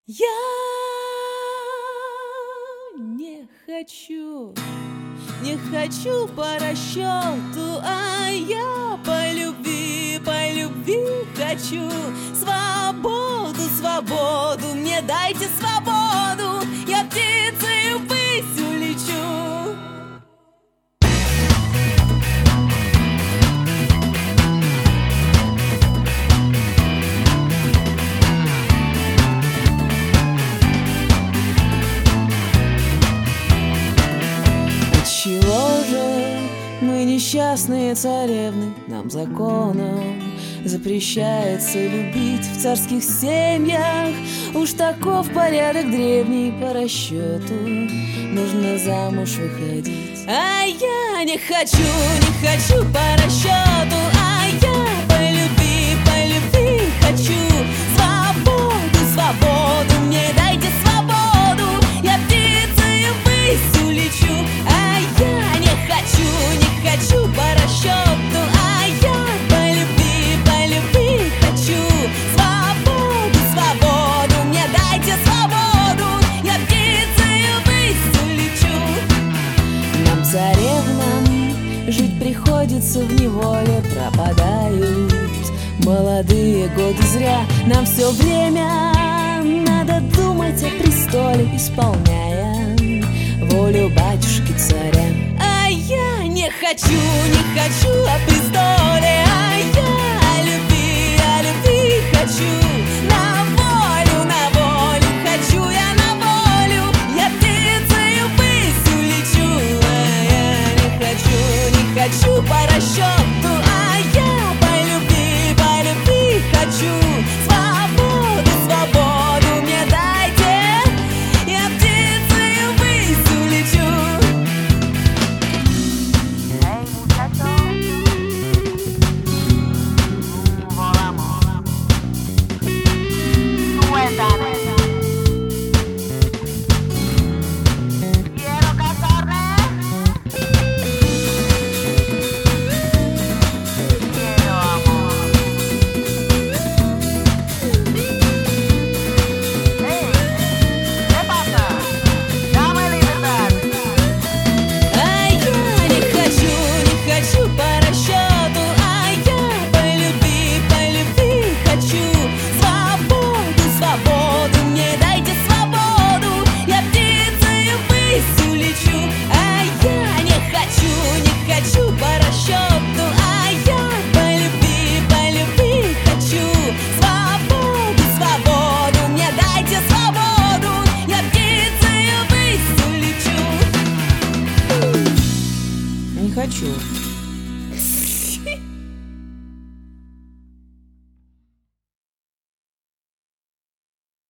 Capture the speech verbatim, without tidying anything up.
Я не хочу, не хочу по расчету, а я по любви, по любви хочу свободу, свободу, мне дайте свободу, я птицей ввысь улечу. Отчего же мы, несчастные царевны, нам законом запрещается любить в царских семьях? Уж таков порядок древний по расчету, нужно замуж выходить. А я не хочу, не хочу по расчету, а я по любви, по любви хочу свободу, свободу, мне дайте свободу, я птицей ввысь улечу. А я не хочу, не хочу по расчету, а я по любви, по любви хочу свободу, свободу, мне дайте свободу, я птицей ввысь улечу. Нам, царевнам, жить приходится в неволе, пропадают молодые годы зря. Нам все время надо думать о престоле, исполняя волю батюшки царя. А я не хочу, не хочу о престоле, а я о любви, о любви хочу на волю, на волю, хочу я на волю, я птицей ввысь улечу. А я не хочу, не хочу по расчету, а я по любви, по любви хочу свободу, свободу, мне дайте, я птицей ввысь улечу. Hey muchacho, volamos. Suéltame. Quiero casarme. Quiero amor. Hey, ¿qué pasa? Dame libertad. А я не хочу, не хочу по расчету, а я по любви, по любви хочу свободу, свободу, мне дайте свободу, я птицей ввысь улечу. А я не хочу, не хочу по расчету, а я по любви, по любви хочу свободу, свободу, мне дайте свободу, я птицей ввысь улечу. Не хочу.